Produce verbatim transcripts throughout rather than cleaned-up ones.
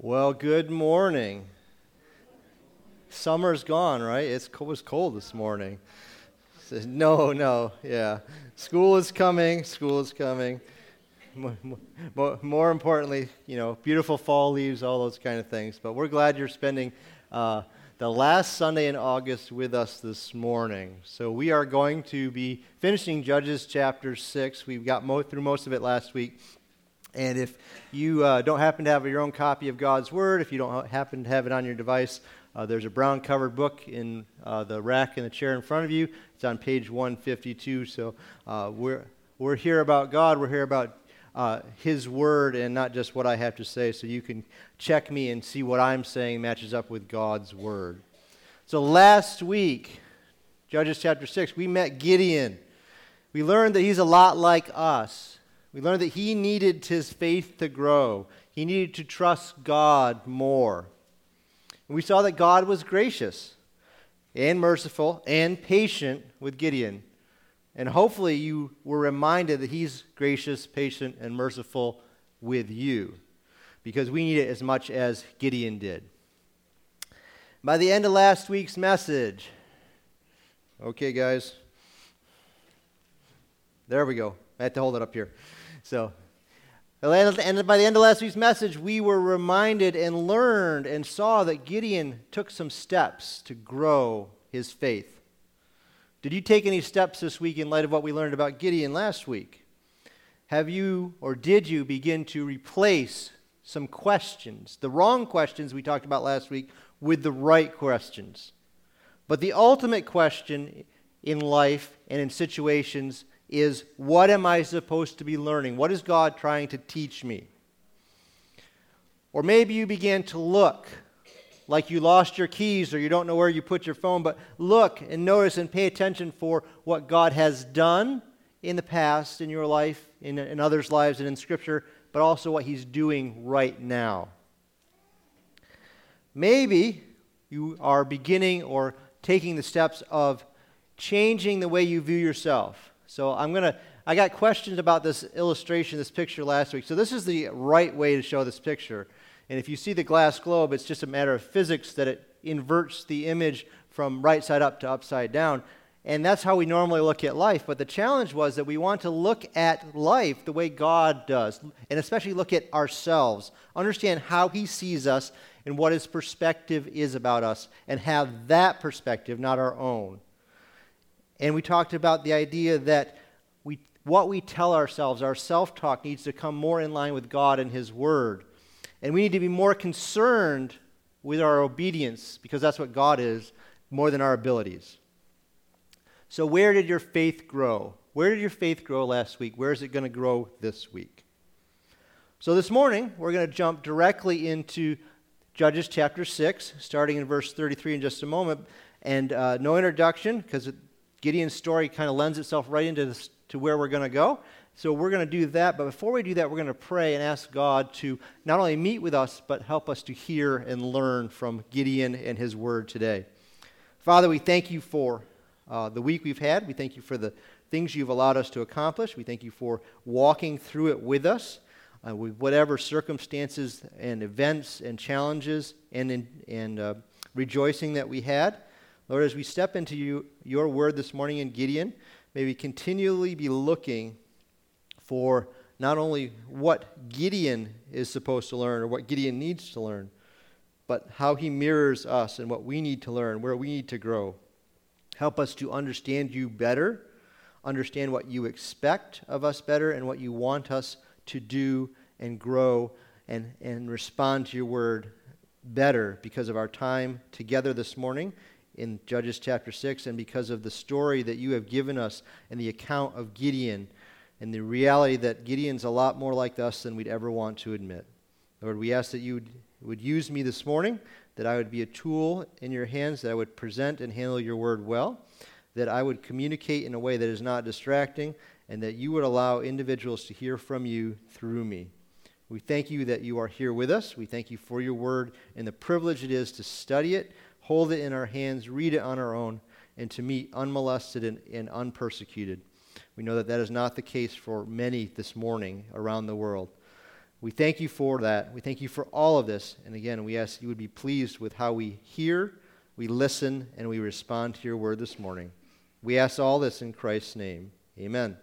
Well, good morning. Summer's gone, right? It's, it was cold this morning. No, no, yeah. School is coming. School is coming. More, more importantly, you know, beautiful fall leaves, all those kind of things. But we're glad you're spending uh, the last Sunday in August with us this morning. So we are going to be finishing Judges chapter six. We got mo- through most of it last week. And if you uh, don't happen to have your own copy of God's Word, if you don't happen to have it on your device, uh, there's a brown-covered book in uh, the rack in the chair in front of you. It's on page one fifty-two. So uh, we're we're here about God. We're here about uh, His Word and not just what I have to say. So you can check me and see what I'm saying matches up with God's Word. So last week, Judges chapter six, we met Gideon. We learned that he's a lot like us. We learned that he needed his faith to grow. He needed to trust God more. And we saw that God was gracious and merciful and patient with Gideon. And hopefully you were reminded that he's gracious, patient, and merciful with you, because we need it as much as Gideon did. By the end of last week's message, okay, guys, there we go. I had to hold it up here. So, and by the end of last week's message, we were reminded and learned and saw that Gideon took some steps to grow his faith. Did you take any steps this week in light of what we learned about Gideon last week? Have you or did you begin to replace some questions, the wrong questions we talked about last week, with the right questions? But the ultimate question in life and in situations is, what am I supposed to be learning? What is God trying to teach me? Or maybe you began to look like you lost your keys or you don't know where you put your phone, but look and notice and pay attention for what God has done in the past in your life, in, in others' lives, and in Scripture, but also what He's doing right now. Maybe you are beginning or taking the steps of changing the way you view yourself. So I'm going to, I got questions about this illustration, this picture last week. So this is the right way to show this picture. And if you see the glass globe, it's just a matter of physics that it inverts the image from right side up to upside down. And that's how we normally look at life. But the challenge was that we want to look at life the way God does, and especially look at ourselves, understand how He sees us and what His perspective is about us, and have that perspective, not our own. And we talked about the idea that we, what we tell ourselves, our self-talk, needs to come more in line with God and His Word. And we need to be more concerned with our obedience, because that's what God is, more than our abilities. So where did your faith grow? Where did your faith grow last week? Where is it going to grow this week? So this morning, we're going to jump directly into Judges chapter six, starting in verse thirty-three in just a moment. And uh, no introduction, because Gideon's story kind of lends itself right into this, to where we're going to go. So we're going to do that. But before we do that, we're going to pray and ask God to not only meet with us, but help us to hear and learn from Gideon and his word today. Father, we thank you for uh, the week we've had. We thank you for the things you've allowed us to accomplish. We thank you for walking through it with us, uh, with whatever circumstances and events and challenges and, in, and uh, rejoicing that we had. Lord, as we step into you, your word this morning in Gideon, may we continually be looking for not only what Gideon is supposed to learn or what Gideon needs to learn, but how he mirrors us and what we need to learn, where we need to grow. Help us to understand you better, understand what you expect of us better, and what you want us to do and grow and, and respond to your word better because of our time together this morning in Judges chapter six, and because of the story that you have given us and the account of Gideon and the reality that Gideon's a lot more like us than we'd ever want to admit. Lord, we ask that you would, would use me this morning, that I would be a tool in your hands, that I would present and handle your word well, that I would communicate in a way that is not distracting, and that you would allow individuals to hear from you through me. We thank you that you are here with us. We thank you for your word and the privilege it is to study it, hold it in our hands, read it on our own, and to meet unmolested and, and unpersecuted. We know that that is not the case for many this morning around the world. We thank you for that. We thank you for all of this. And again, we ask you would be pleased with how we hear, we listen, and we respond to your word this morning. We ask all this in Christ's name. Amen.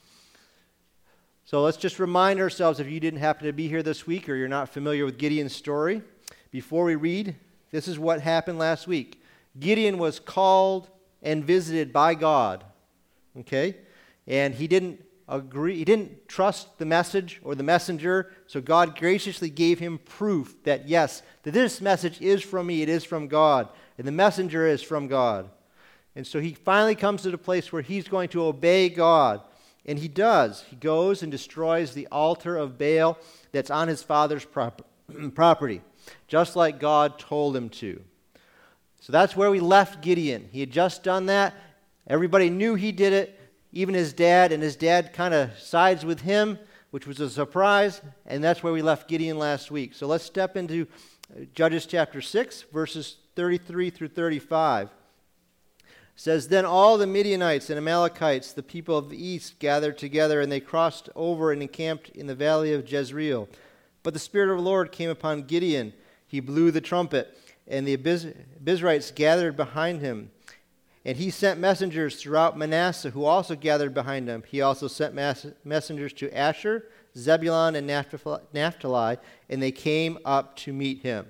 So let's just remind ourselves, if you didn't happen to be here this week or you're not familiar with Gideon's story, before we read, this is what happened last week. Gideon was called and visited by God. Okay? And he didn't agree, he didn't trust the message or the messenger, so God graciously gave him proof that yes, that this message is from me, it is from God, and the messenger is from God. And so he finally comes to the place where he's going to obey God, and he does. He goes and destroys the altar of Baal that's on his father's prop- property, just like God told him to. So that's where we left Gideon. He had just done that. Everybody knew he did it. Even his dad, and his dad kind of sides with him, which was a surprise, and that's where we left Gideon last week. So let's step into Judges chapter six, verses thirty-three through thirty-five. It says, Then all the Midianites and Amalekites, the people of the east, gathered together, and they crossed over and encamped in the valley of Jezreel. But the Spirit of the Lord came upon Gideon. He blew the trumpet, and the Abiz- Abizrites gathered behind him. And he sent messengers throughout Manasseh, who also gathered behind him. He also sent mass- messengers to Asher, Zebulun, and Naphtali, and they came up to meet him.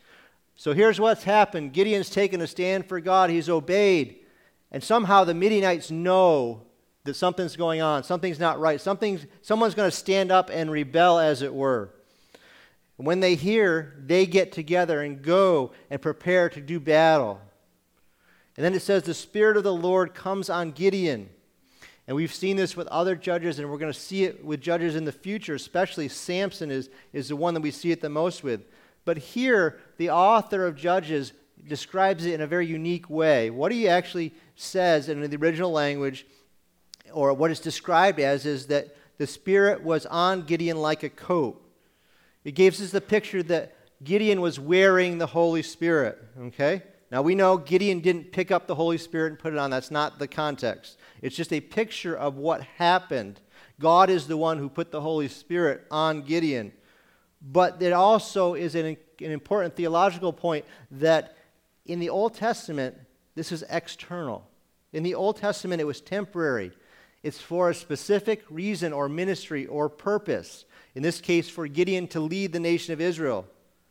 So here's what's happened. Gideon's taken a stand for God. He's obeyed. And somehow the Midianites know that something's going on. Something's not right. Something's, someone's going to stand up and rebel, as it were. And when they hear, they get together and go and prepare to do battle. And then it says the Spirit of the Lord comes on Gideon. And we've seen this with other judges, and we're going to see it with judges in the future, especially Samson is, is the one that we see it the most with. But here, the author of Judges describes it in a very unique way. What he actually says in the original language, or what it's described as, is that the Spirit was on Gideon like a coat. It gives us the picture that Gideon was wearing the Holy Spirit, okay? Now, we know Gideon didn't pick up the Holy Spirit and put it on. That's not the context. It's just a picture of what happened. God is the one who put the Holy Spirit on Gideon. But there also is an, an important theological point that in the Old Testament, this is external. In the Old Testament, it was temporary. It's for a specific reason or ministry or purpose. In this case, for Gideon to lead the nation of Israel.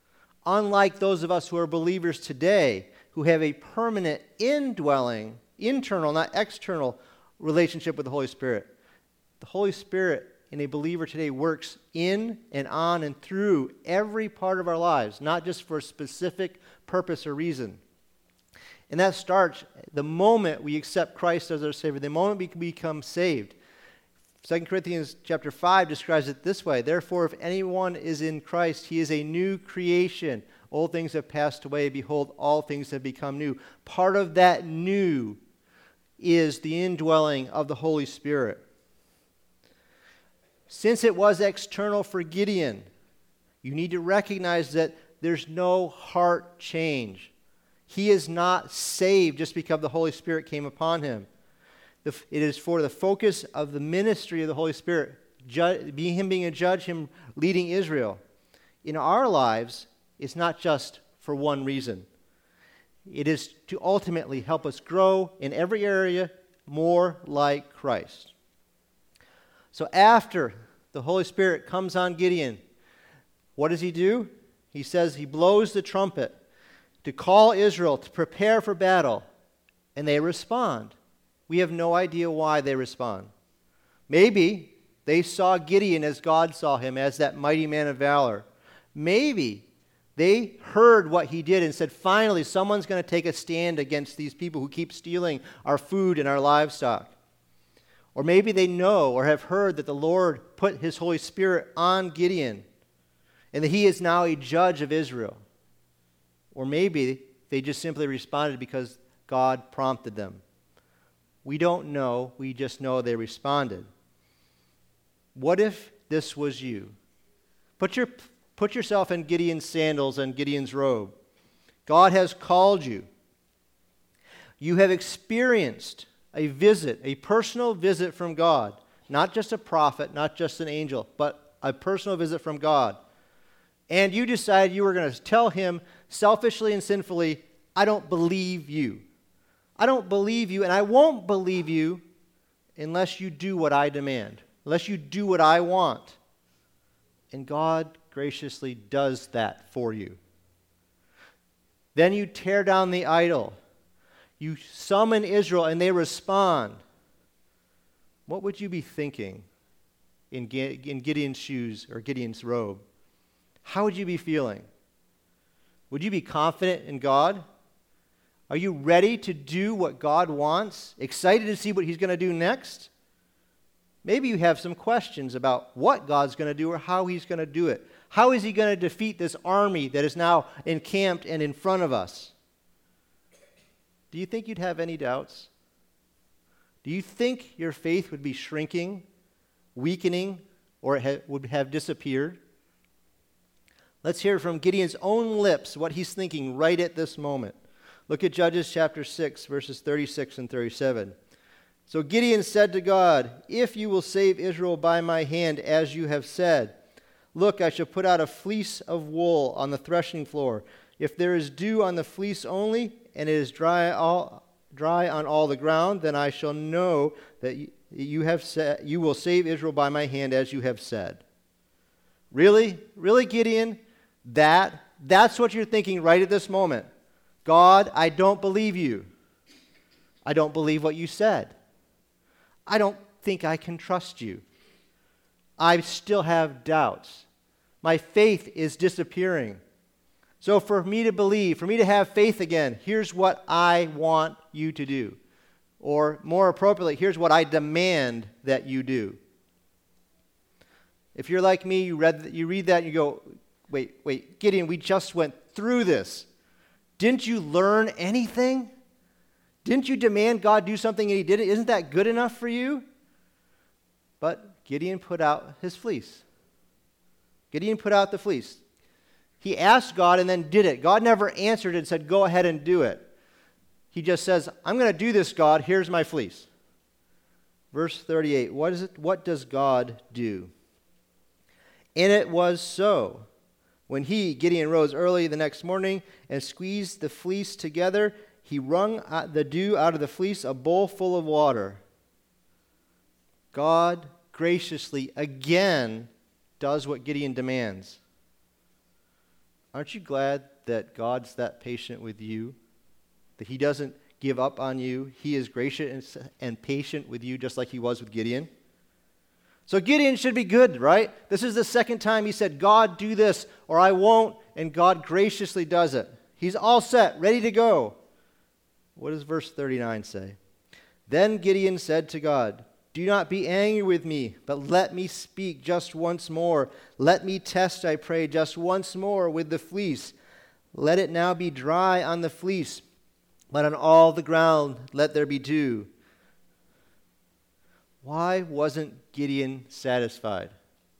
Unlike those of us who are believers today, who have a permanent indwelling, internal, not external, relationship with the Holy Spirit. The Holy Spirit in a believer today works in and on and through every part of our lives, not just for a specific purpose or reason. And that starts the moment we accept Christ as our Savior, the moment we become saved. Second Corinthians chapter five describes it this way. Therefore, if anyone is in Christ, he is a new creation. Old things have passed away. Behold, all things have become new. Part of that new is the indwelling of the Holy Spirit. Since it was external for Gideon, you need to recognize that there's no heart change. He is not saved just because the Holy Spirit came upon him. It is for the focus of the ministry of the Holy Spirit, ju- being him being a judge, him leading Israel. In our lives, it's not just for one reason. It is to ultimately help us grow in every area more like Christ. So after the Holy Spirit comes on Gideon, what does he do? He says he blows the trumpet to call Israel to prepare for battle, and they respond. We have no idea why they respond. Maybe they saw Gideon as God saw him, as that mighty man of valor. Maybe they heard what he did and said, finally, someone's going to take a stand against these people who keep stealing our food and our livestock. Or maybe they know or have heard that the Lord put his Holy Spirit on Gideon and that he is now a judge of Israel. Or maybe they just simply responded because God prompted them. We don't know. We just know they responded. What if this was you? Put your Put yourself in Gideon's sandals and Gideon's robe. God has called you. You have experienced a visit, a personal visit from God. Not just a prophet, not just an angel, but a personal visit from God, and you decided you were going to tell him selfishly and sinfully, I don't believe you. I don't believe you, and I won't believe you unless you do what I demand, unless you do what I want. And God graciously does that for you. Then you tear down the idol. You summon Israel, and they respond. What would you be thinking in Gideon's shoes or Gideon's robe? How would you be feeling? Would you be confident in God? Are you ready to do what God wants? Excited to see what he's going to do next? Maybe you have some questions about what God's going to do or how he's going to do it. How is he going to defeat this army that is now encamped and in front of us? Do you think you'd have any doubts? Do you think your faith would be shrinking, weakening, or it ha- would have disappeared? Let's hear from Gideon's own lips what he's thinking right at this moment. Look at Judges chapter six, verses thirty-six and thirty-seven. So Gideon said to God, if you will save Israel by my hand, as you have said, look, I shall put out a fleece of wool on the threshing floor. If there is dew on the fleece only, and it is dry all, dry on all the ground, then I shall know that you have said, you will save Israel by my hand, as you have said. Really? Really, Gideon? That? That's what you're thinking right at this moment. God, I don't believe you. I don't believe what you said. I don't think I can trust you. I still have doubts. My faith is disappearing. So for me to believe, for me to have faith again, here's what I want you to do. Or more appropriately, here's what I demand that you do. If you're like me, you read you read that and you go, wait, wait, Gideon, we just went through this. Didn't you learn anything? Didn't you demand God do something and he didn't? Isn't that good enough for you? But Gideon put out his fleece. Gideon put out the fleece. He asked God and then did it. God never answered and said, go ahead and do it. He just says, I'm going to do this, God. Here's my fleece. Verse thirty-eight, what is it? What does God do? And it was so. When he, Gideon, rose early the next morning and squeezed the fleece together, he wrung the dew out of the fleece, a bowl full of water. God graciously again does what Gideon demands. Aren't you glad that God's that patient with you? That he doesn't give up on you. He is gracious and patient with you just like he was with Gideon. So Gideon should be good, right? This is the second time he said, God, do this or I won't, and God graciously does it. He's all set, ready to go. What does verse thirty-nine say? Then Gideon said to God, do not be angry with me, but let me speak just once more. Let me test, I pray, just once more with the fleece. Let it now be dry on the fleece, but on all the ground let there be dew. Why wasn't Gideon satisfied?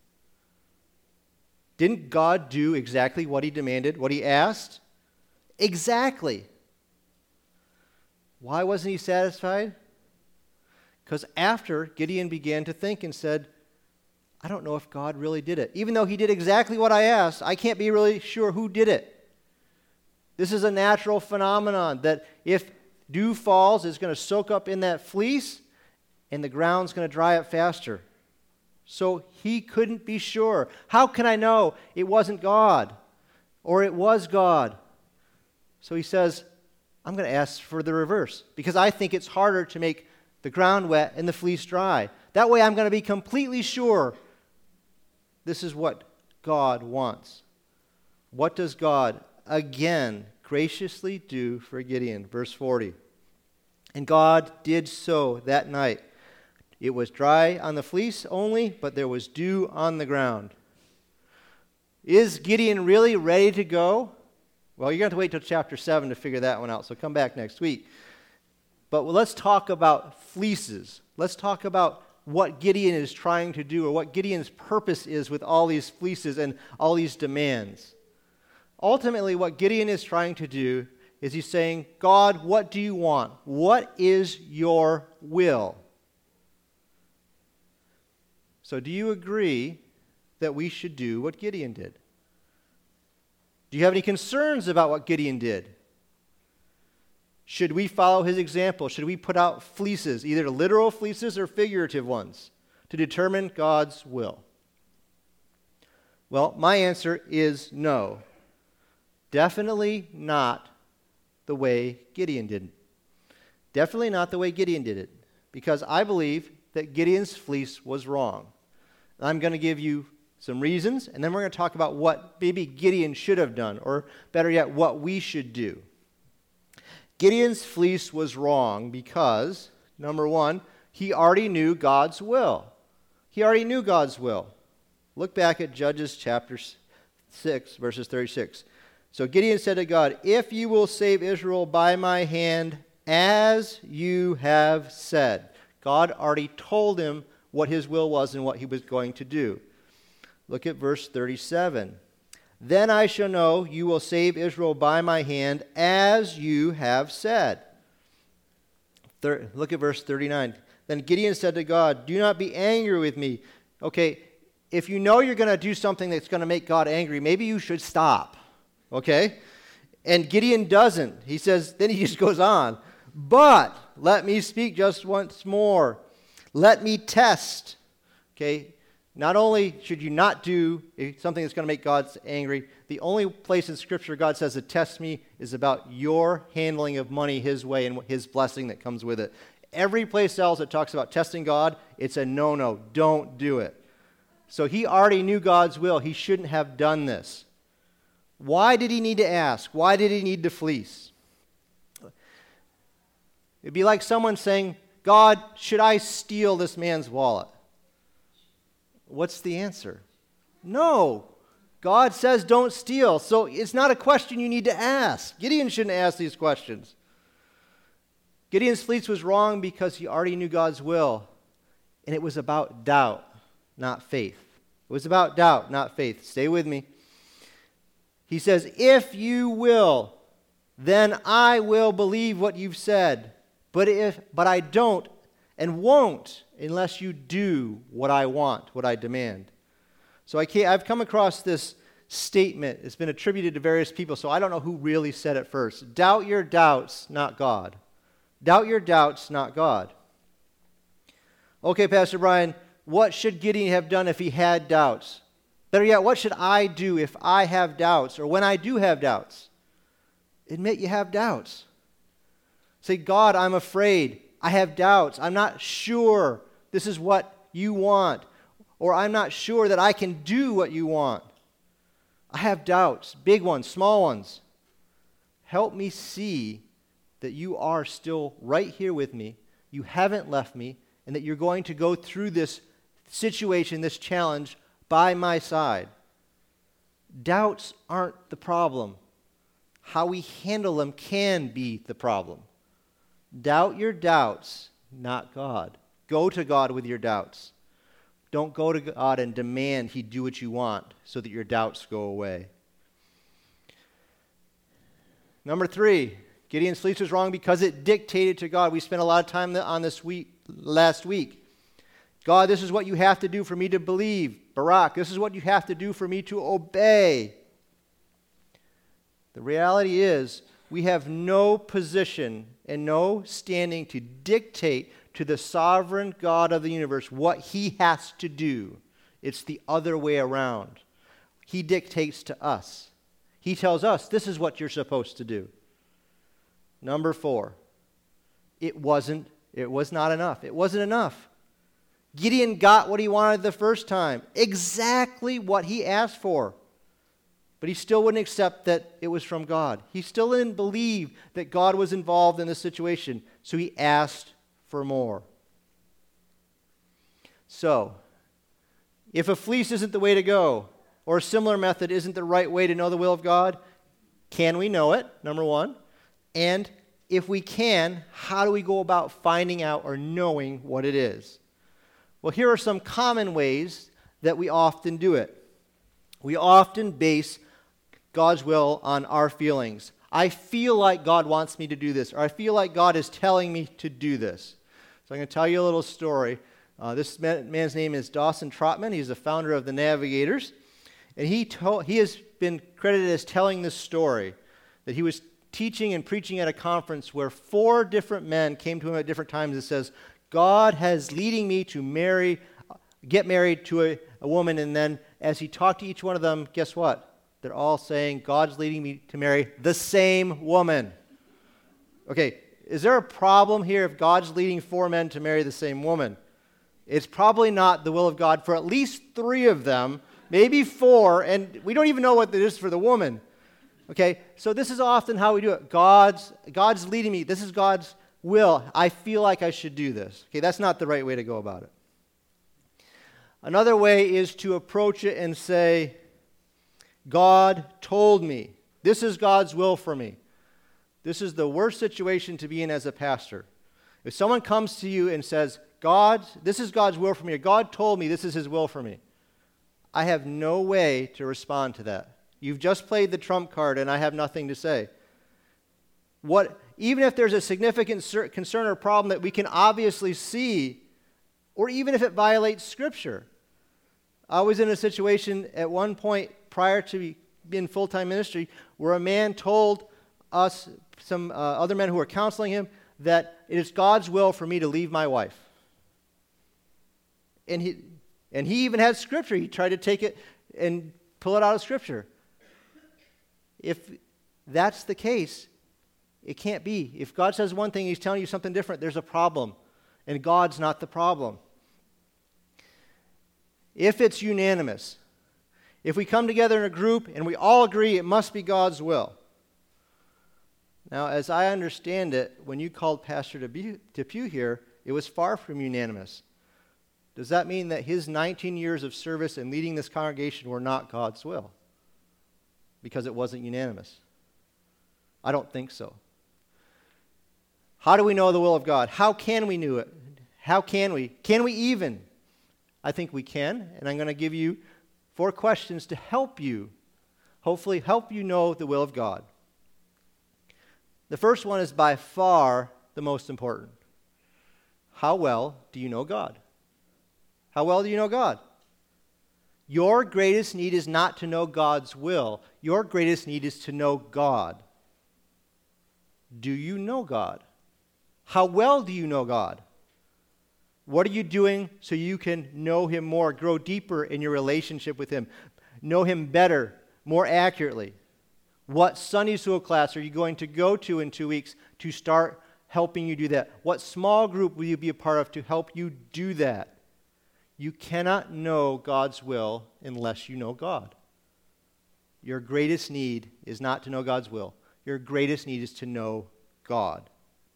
Didn't God do exactly what he demanded, what he asked? Exactly. Why wasn't he satisfied? Because after Gideon began to think and said, I don't know if God really did it. Even though he did exactly what I asked, I can't be really sure who did it. This is a natural phenomenon that if dew falls, it's going to soak up in that fleece and the ground's going to dry up faster. So he couldn't be sure. How can I know it wasn't God or it was God? So he says, I'm going to ask for the reverse because I think it's harder to make the ground wet and the fleece dry. That way I'm going to be completely sure this is what God wants. What does God again graciously do for Gideon? Verse forty. And God did so that night. It was dry on the fleece only, but there was dew on the ground. Is Gideon really ready to go? Well, you're going to have to wait till chapter seven to figure that one out, so come back next week. But let's talk about fleeces. Let's talk about what Gideon is trying to do or what Gideon's purpose is with all these fleeces and all these demands. Ultimately, what Gideon is trying to do is he's saying, God, what do you want? What is your will? So do you agree that we should do what Gideon did? Do you have any concerns about what Gideon did? Should we follow his example? Should we put out fleeces, either literal fleeces or figurative ones, to determine God's will? Well, my answer is no. Definitely not the way Gideon did it. Definitely not the way Gideon did it, because I believe that Gideon's fleece was wrong. I'm going to give you some reasons, and then we're going to talk about what maybe Gideon should have done, or better yet, what we should do. Gideon's fleece was wrong because, number one, he already knew God's will. He already knew God's will. Look back at Judges chapter six, verses thirty-six. So Gideon said to God, "If you will save Israel by my hand, as you have said." God already told him what his will was and what he was going to do. Look at verse thirty-seven. "Then I shall know you will save Israel by my hand, as you have said." Thir- look at verse thirty-nine. "Then Gideon said to God, 'Do not be angry with me.'" Okay, if you know you're going to do something that's going to make God angry, maybe you should stop. Okay? And Gideon doesn't. He says, then he just goes on. "But let me speak just once more. Let me test." Okay? Not only should you not do something that's going to make God angry, the only place in Scripture God says to test me is about your handling of money his way and his blessing that comes with it. Every place else that talks about testing God, it's a no-no. Don't do it. So he already knew God's will. He shouldn't have done this. Why did he need to ask? Why did he need to fleece? It'd be like someone saying, "God, should I steal this man's wallet?" What's the answer? No. God says don't steal. So it's not a question you need to ask. Gideon shouldn't ask these questions. Gideon's fleece was wrong because he already knew God's will. And it was about doubt, not faith. It was about doubt, not faith. Stay with me. He says, "If you will, then I will believe what you've said. But if but I don't and won't unless you do what I want, what I demand." So I can't, I've come across this statement. It's been attributed to various people, so I don't know who really said it first. Doubt your doubts, not God. Doubt your doubts, not God. Okay, Pastor Brian, what should Gideon have done if he had doubts? Better yet, what should I do if I have doubts, or when I do have doubts? Admit you have doubts. Say, "God, I'm afraid. I have doubts. I'm not sure this is what you want, or I'm not sure that I can do what you want. I have doubts, big ones, small ones. Help me see that you are still right here with me, you haven't left me, and that you're going to go through this situation, this challenge, by my side." Doubts aren't the problem. How we handle them can be the problem. Doubt your doubts, not God. Go to God with your doubts. Don't go to God and demand He do what you want so that your doubts go away. Number three, Gideon's fleece was wrong because it dictated to God. We spent a lot of time on this week, last week. God, this is what you have to do for me to believe. Barak, this is what you have to do for me to obey. The reality is, we have no position and no standing to dictate to the sovereign God of the universe what He has to do. It's the other way around. He dictates to us. He tells us, this is what you're supposed to do. Number four, it wasn't, it was not enough. It wasn't enough. Gideon got what he wanted the first time, exactly what he asked for. But he still wouldn't accept that it was from God. He still didn't believe that God was involved in this situation, so he asked for more. So, if a fleece isn't the way to go, or a similar method isn't the right way to know the will of God, can we know it, number one? And if we can, how do we go about finding out or knowing what it is? Well, here are some common ways that we often do it. We often base God's will on our feelings. I feel like God wants me to do this, or I feel like God is telling me to do this. So I'm going to tell you a little story. Uh, this man, man's name is Dawson Trotman. He's the founder of the Navigators. And he, told, he has been credited as telling this story, that he was teaching and preaching at a conference where four different men came to him at different times and says, God has leading me to marry, get married to a, a woman. And then as he talked to each one of them, guess what? They're all saying, God's leading me to marry the same woman. Okay, is there a problem here if God's leading four men to marry the same woman? It's probably not the will of God for at least three of them, maybe four, and we don't even know what it is for the woman. Okay, so this is often how we do it. God's, God's leading me. This is God's will. I feel like I should do this. Okay, that's not the right way to go about it. Another way is to approach it and say, God told me. This is God's will for me. This is the worst situation to be in as a pastor. If someone comes to you and says, God, this is God's will for me, or God told me this is his will for me, I have no way to respond to that. You've just played the trump card and I have nothing to say. What, even if there's a significant concern or problem that we can obviously see, or even if it violates Scripture. I was in a situation at one point prior to being full-time ministry where a man told us, some uh, other men who were counseling him, that it is God's will for me to leave my wife. And he, and he even had Scripture. He tried to take it and pull it out of Scripture. If that's the case, it can't be. If God says one thing, he's telling you something different, there's a problem. And God's not the problem. If it's unanimous, if we come together in a group and we all agree it must be God's will. Now, as I understand it, when you called Pastor Depew here, it was far from unanimous. Does that mean that his nineteen years of service and leading this congregation were not God's will? Because it wasn't unanimous? I don't think so. How do we know the will of God? How can we know it? How can we? Can we even? I think we can, and I'm going to give you four questions to help you, hopefully help you know the will of God. The first one is by far the most important. How well do you know God? How well do you know God? Your greatest need is not to know God's will. Your greatest need is to know God. Do you know God? How well do you know God? What are you doing so you can know him more, grow deeper in your relationship with him, know him better, more accurately? What Sunday school class are you going to go to in two weeks to start helping you do that? What small group will you be a part of to help you do that? You cannot know God's will unless you know God. Your greatest need is not to know God's will. Your greatest need is to know God.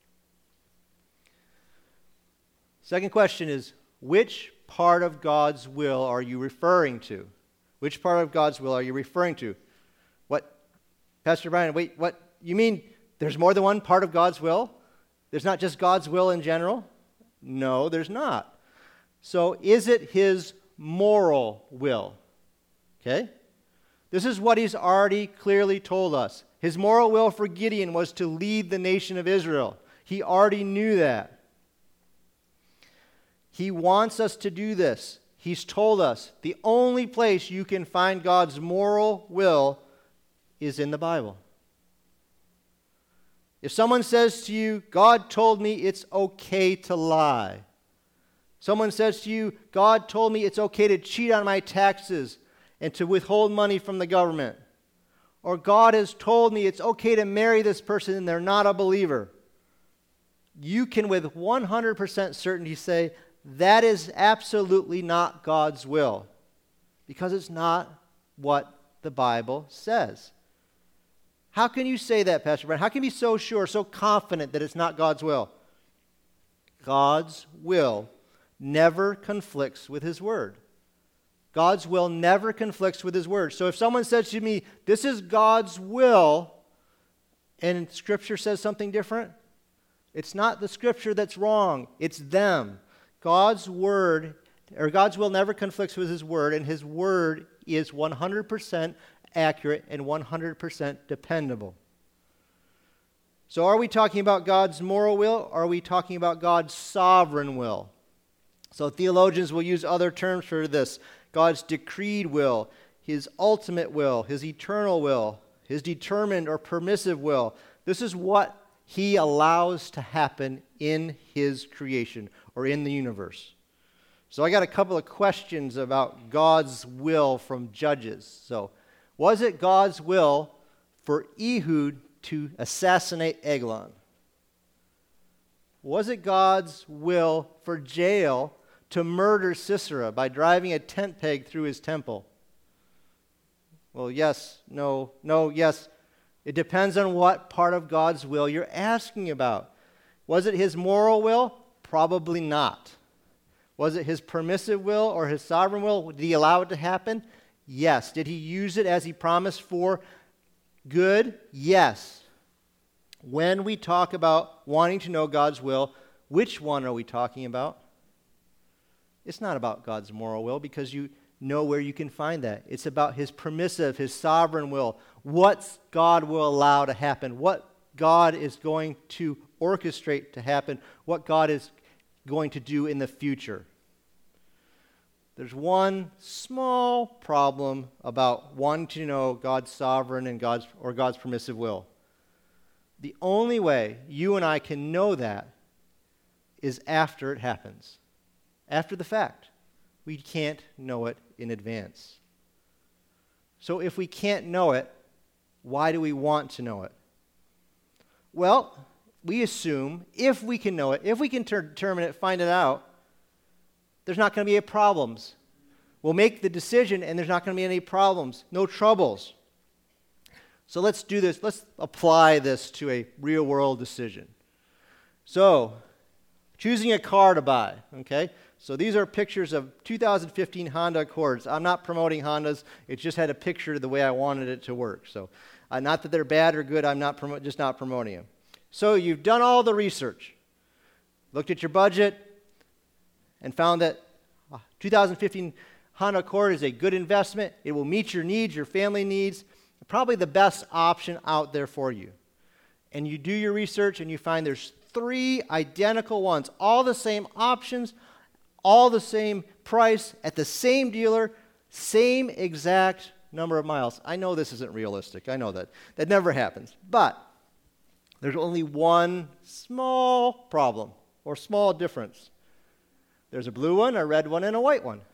Second question is, which part of God's will are you referring to? Which part of God's will are you referring to? What? Pastor Brian, wait, what? You mean there's more than one part of God's will? There's not just God's will in general? No, there's not. So is it his moral will? Okay? This is what he's already clearly told us. His moral will for Gideon was to lead the nation of Israel. He already knew that. He wants us to do this. He's told us the only place you can find God's moral will is in the Bible. If someone says to you, God told me it's okay to lie. Someone says to you, God told me it's okay to cheat on my taxes and to withhold money from the government. Or God has told me it's okay to marry this person and they're not a believer. You can with one hundred percent certainty say, that is absolutely not God's will, because it's not what the Bible says. How can you say that, Pastor Brent? How can you be so sure, so confident that it's not God's will? God's will never conflicts with his word. God's will never conflicts with his word. So if someone says to me, this is God's will, and Scripture says something different, it's not the Scripture that's wrong, it's them. God's word, or God's will never conflicts with his word, and his word is one hundred percent accurate and one hundred percent dependable. So are we talking about God's moral will, or are we talking about God's sovereign will? So theologians will use other terms for this. God's decreed will, his ultimate will, his eternal will, his determined or permissive will. This is what he allows to happen in his creation or in the universe. So I got a couple of questions about God's will from Judges. So, was it God's will for Ehud to assassinate Eglon? Was it God's will for Jael to murder Sisera by driving a tent peg through his temple? Well, yes, no, no, yes. It depends on what part of God's will you're asking about. Was it his moral will? Probably not. Was it his permissive will or his sovereign will? Did he allow it to happen? Yes. Did he use it as he promised for good? Yes. When we talk about wanting to know God's will, which one are we talking about? It's not about God's moral will, because you know where you can find that. It's about his permissive, his sovereign will. What God will allow to happen. What God is going to orchestrate to happen. What God is going to do in the future. There's one small problem about wanting to know God's sovereign and God's or God's permissive will. The only way you and I can know that is after it happens. After the fact. We can't know it in advance. So if we can't know it, why do we want to know it? Well, we assume if we can know it, if we can ter- determine it, find it out, there's not going to be any problems. We'll make the decision and there's not going to be any problems, no troubles. So let's do this. Let's apply this to a real-world decision. So, choosing a car to buy, okay? So these are pictures of two thousand fifteen Honda Accords. I'm not promoting Hondas. It just had a picture the way I wanted it to work. So uh, not that they're bad or good. I'm not promo- just not promoting them. So you've done all the research, looked at your budget, and found that uh, two thousand fifteen Honda Accord is a good investment. It will meet your needs, your family needs, probably the best option out there for you. And you do your research and you find there's three identical ones, all the same options, all the same price, at the same dealer, same exact number of miles. I know this isn't realistic. I know that. That never happens. But there's only one small problem or small difference. There's a blue one, a red one, and a white one.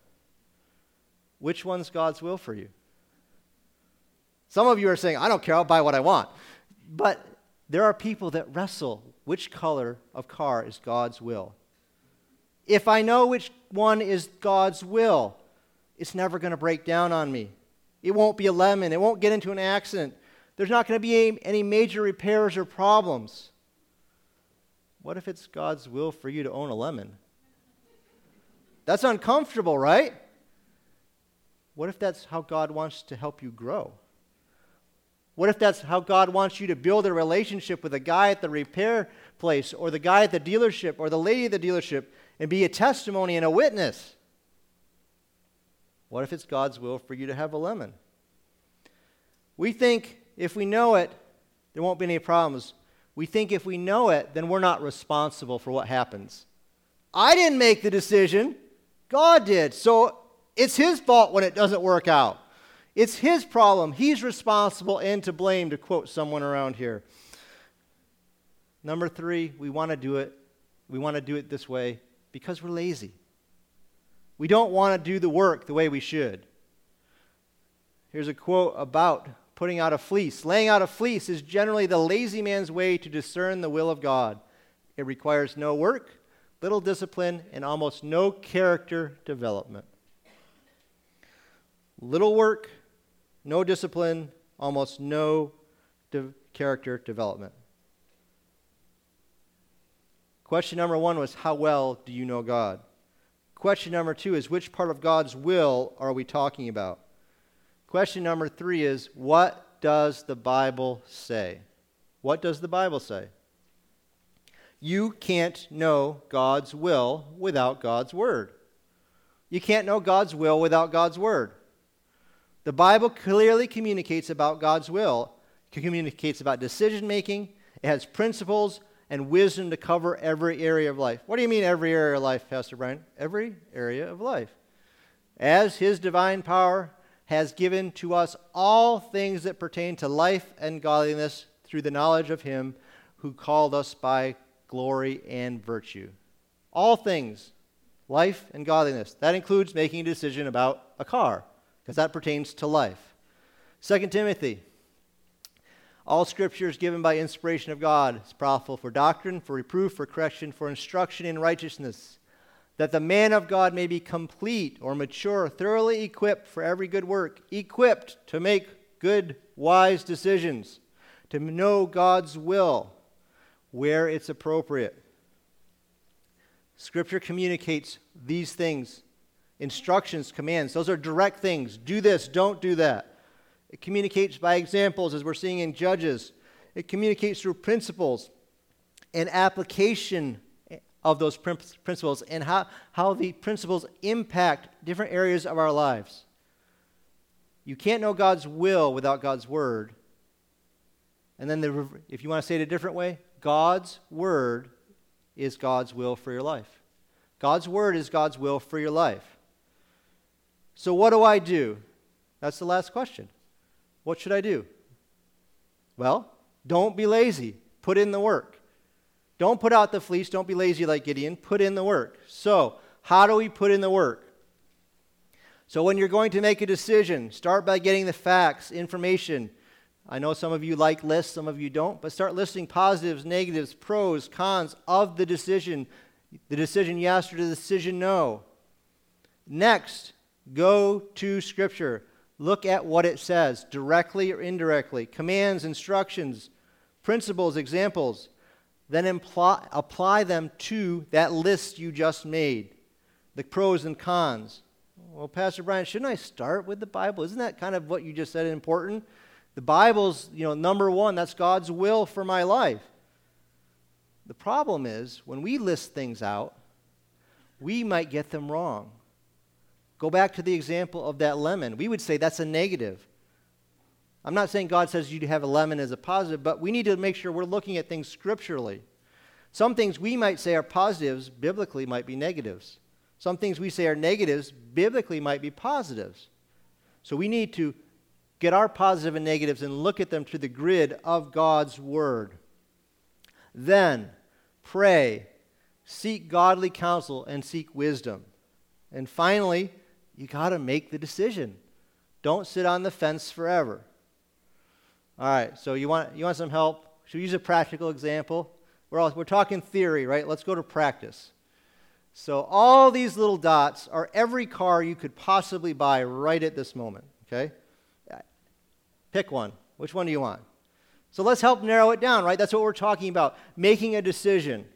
Which one's God's will for you? Some of you are saying, I don't care, I'll buy what I want. But there are people that wrestle which color of car is God's will. If I know which one is God's will, it's never going to break down on me. It won't be a lemon. It won't get into an accident. There's not going to be any major repairs or problems. What if it's God's will for you to own a lemon? That's uncomfortable, right? What if that's how God wants to help you grow? What if that's how God wants you to build a relationship with a guy at the repair place or the guy at the dealership or the lady at the dealership and be a testimony and a witness? What if it's God's will for you to have a lemon? We think if we know it, there won't be any problems. We think if we know it, then we're not responsible for what happens. I didn't make the decision. God did. So it's his fault when it doesn't work out. It's his problem. He's responsible and to blame, to quote someone around here. Number three, we want to do it. We want to do it this way because we're lazy. We don't want to do the work the way we should. Here's a quote about putting out a fleece. Laying out a fleece is generally the lazy man's way to discern the will of God. It requires no work, little discipline, and almost no character development. Little work, no discipline, almost no de- character development. Question number one was, how well do you know God? Question number two is, which part of God's will are we talking about? Question number three is, what does the Bible say? What does the Bible say? You can't know God's will without God's word. You can't know God's will without God's word. The Bible clearly communicates about God's will. It communicates about decision making. It has principles and wisdom to cover every area of life. What do you mean every area of life, Pastor Brian? Every area of life. As his divine power has given to us all things that pertain to life and godliness through the knowledge of him who called us by glory and virtue. All things, life and godliness. That includes making a decision about a car, because that pertains to life. Second Timothy, all scripture is given by inspiration of God. It's profitable for doctrine, for reproof, for correction, for instruction in righteousness, that the man of God may be complete or mature, thoroughly equipped for every good work, equipped to make good, wise decisions, to know God's will where it's appropriate. Scripture communicates these things, instructions, commands. Those are direct things. Do this, don't do that. It communicates by examples, as we're seeing in Judges. It communicates through principles and application of those principles and how, how the principles impact different areas of our lives. You can't know God's will without God's word. And then the, if you want to say it a different way, God's word is God's will for your life. God's word is God's will for your life. So what do I do? That's the last question. What should I do? Well, don't be lazy. Put in the work. Don't put out the fleece. Don't be lazy like Gideon. Put in the work. So, how do we put in the work? So when you're going to make a decision, start by getting the facts, information. I know some of you like lists, some of you don't, but start listing positives, negatives, pros, cons of the decision. The decision yes or the decision no. Next, go to Scripture. Look at what it says, directly or indirectly. Commands, instructions, principles, examples. Then imply, apply them to that list you just made, the pros and cons. Well, Pastor Brian, shouldn't I start with the Bible? Isn't that kind of what you just said important? The Bible's, you know, number one. That's God's will for my life. The problem is, when we list things out, we might get them wrong. Go back to the example of that lemon. We would say that's a negative. I'm not saying God says you have a lemon as a positive, but we need to make sure we're looking at things scripturally. Some things we might say are positives, biblically might be negatives. Some things we say are negatives, biblically might be positives. So we need to get our positive and negatives and look at them through the grid of God's word. Then, pray, seek godly counsel, and seek wisdom. And finally, you got to make the decision. Don't sit on the fence forever. All right, so you want you want some help? Should we use a practical example? We're all, we're talking theory, right? Let's go to practice. So all these little dots are every car you could possibly buy right at this moment, okay? Pick one. Which one do you want? So let's help narrow it down, right? That's what we're talking about, making a decision.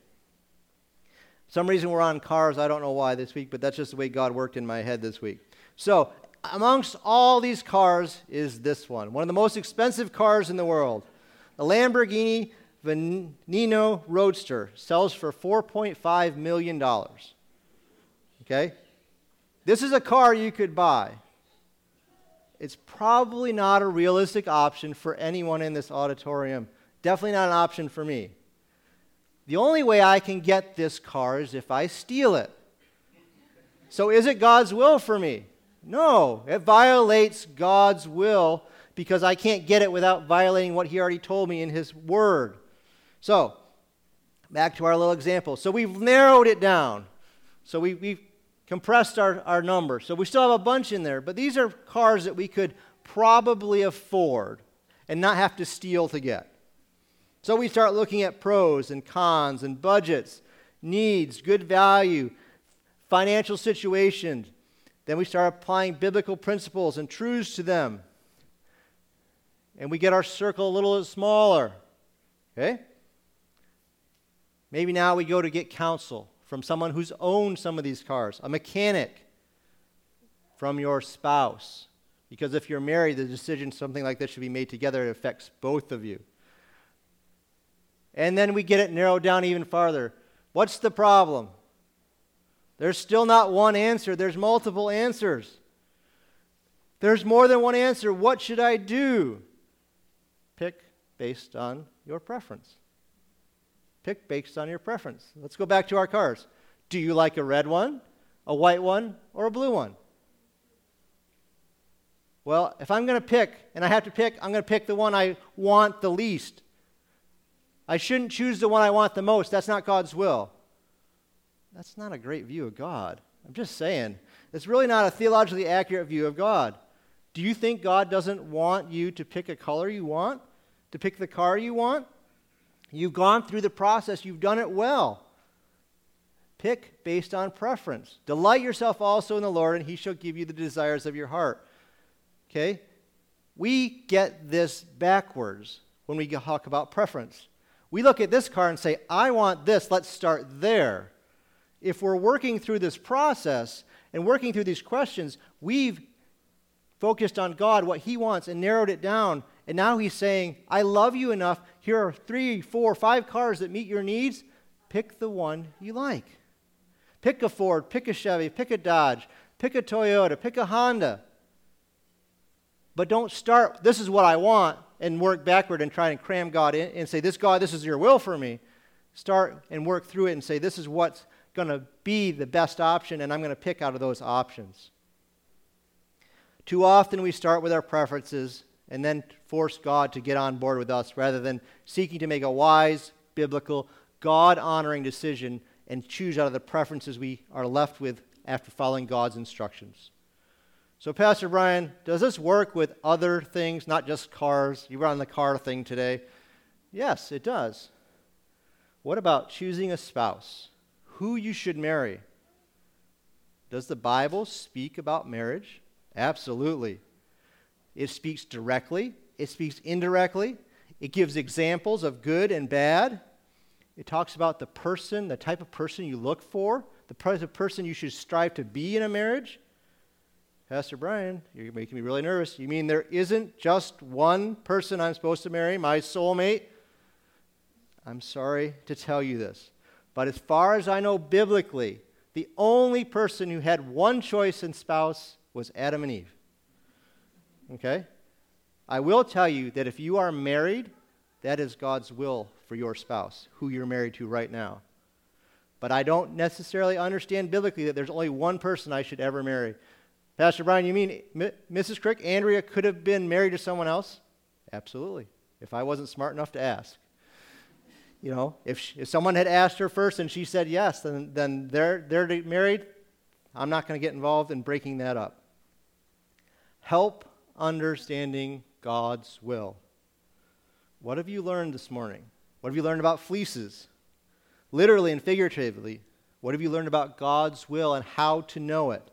For some reason we're on cars. I don't know why this week, but that's just the way God worked in my head this week. So amongst all these cars is this one, one of the most expensive cars in the world. The Lamborghini Veneno Roadster sells for four point five million dollars. Okay? This is a car you could buy. It's probably not a realistic option for anyone in this auditorium. Definitely not an option for me. The only way I can get this car is if I steal it. So is it God's will for me? No, it violates God's will because I can't get it without violating what He already told me in His Word. So, back to our little example. So we've narrowed it down. So we, we've compressed our, our number. So we still have a bunch in there, but these are cars that we could probably afford and not have to steal to get. So we start looking at pros and cons and budgets, needs, good value, financial situations. Then we start applying biblical principles and truths to them. And we get our circle a little smaller. Okay? Maybe now we go to get counsel from someone who's owned some of these cars, a mechanic, from your spouse. Because if you're married, the decision, something like this should be made together. It affects both of you. And then we get it narrowed down even farther. What's the problem? There's still not one answer. There's multiple answers. There's more than one answer. What should I do? Pick based on your preference. Pick based on your preference. Let's go back to our cars. Do you like a red one, a white one, or a blue one? Well, if I'm going to pick, and I have to pick, I'm going to pick the one I want the least. I shouldn't choose the one I want the most. That's not God's will. That's not a great view of God. I'm just saying. It's really not a theologically accurate view of God. Do you think God doesn't want you to pick a color you want? To pick the car you want? You've gone through the process. You've done it well. Pick based on preference. Delight yourself also in the Lord, and he shall give you the desires of your heart. Okay? We get this backwards when we talk about preference. We look at this car and say, I want this. Let's start there. If we're working through this process and working through these questions, we've focused on God, what he wants, and narrowed it down. And now he's saying, I love you enough. Here are three, four, five cars that meet your needs. Pick the one you like. Pick a Ford, pick a Chevy, pick a Dodge, pick a Toyota, pick a Honda. But don't start, this is what I want, and work backward and try and cram God in and say, this God, this is your will for me. Start and work through it and say, this is what's going to be the best option, and I'm going to pick out of those options. Too often we start with our preferences and then force God to get on board with us rather than seeking to make a wise, biblical, God-honoring decision and choose out of the preferences we are left with after following God's instructions. So, Pastor Brian, does this work with other things, not just cars? You were on the car thing today. Yes, it does. What about choosing a spouse? Who you should marry? Does the Bible speak about marriage? Absolutely. It speaks directly. It speaks indirectly. It gives examples of good and bad. It talks about the person, the type of person you look for, the type of person you should strive to be in a marriage. Pastor Brian, you're making me really nervous. You mean there isn't just one person I'm supposed to marry, my soulmate? I'm sorry to tell you this, but as far as I know biblically, the only person who had one choice in spouse was Adam and Eve. Okay? I will tell you that if you are married, that is God's will for your spouse, who you're married to right now. But I don't necessarily understand biblically that there's only one person I should ever marry. Pastor Brian, you mean M- Missus Crick, Andrea could have been married to someone else? Absolutely, if I wasn't smart enough to ask. You know, if, she, if someone had asked her first and she said yes, then, then they're, they're married. I'm not going to get involved in breaking that up. Help understanding God's will. What have you learned this morning? What have you learned about fleeces? Literally and figuratively, what have you learned about God's will and how to know it?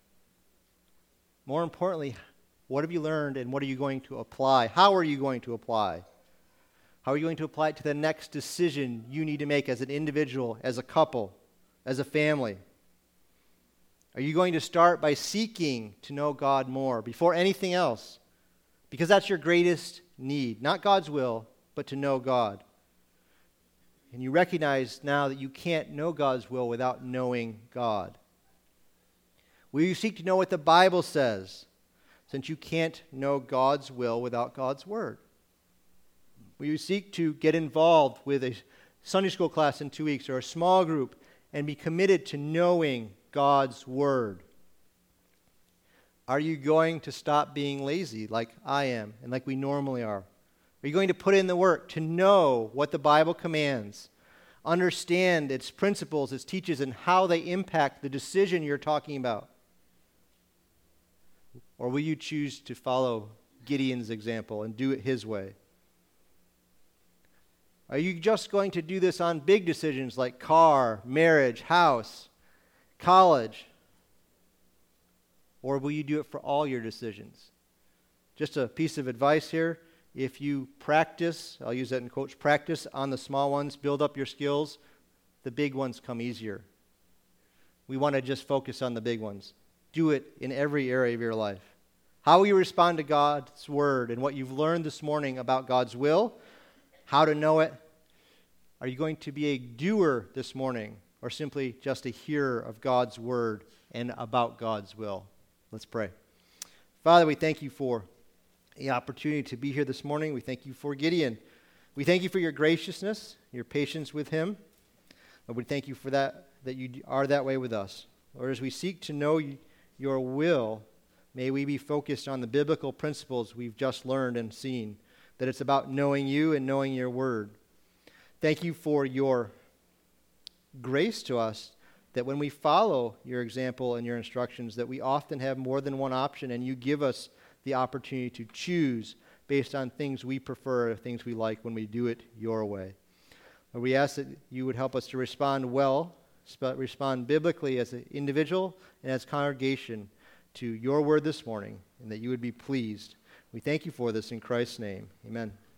More importantly, what have you learned and what are you going to apply? How are you going to apply? How are you going to apply it to the next decision you need to make as an individual, as a couple, as a family? Are you going to start by seeking to know God more before anything else? Because that's your greatest need. Not God's will, but to know God. And you recognize now that you can't know God's will without knowing God. Will you seek to know what the Bible says, since you can't know God's will without God's word? Will you seek to get involved with a Sunday school class in two weeks or a small group and be committed to knowing God's word? Are you going to stop being lazy like I am and like we normally are? Are you going to put in the work to know what the Bible commands, understand its principles, its teachings, and how they impact the decision you're talking about? Or will you choose to follow Gideon's example and do it his way? Are you just going to do this on big decisions like car, marriage, house, college? Or will you do it for all your decisions? Just a piece of advice here. If you practice, I'll use that in quotes, practice on the small ones, build up your skills, the big ones come easier. We want to just focus on the big ones. Do it in every area of your life. How will you respond to God's word and what you've learned this morning about God's will, how to know it? Are you going to be a doer this morning or simply just a hearer of God's word and about God's will? Let's pray. Father, we thank you for the opportunity to be here this morning. We thank you for Gideon. We thank you for your graciousness, your patience with him. Lord, we thank you for that, that you are that way with us. Lord, as we seek to know your will, may we be focused on the biblical principles we've just learned and seen, that it's about knowing you and knowing your word. Thank you for your grace to us, that when we follow your example and your instructions, that we often have more than one option, and you give us the opportunity to choose based on things we prefer, things we like when we do it your way. Lord, we ask that you would help us to respond well, sp- respond biblically as an individual and as congregation to your word this morning, and that you would be pleased. We thank you for this in Christ's name. Amen.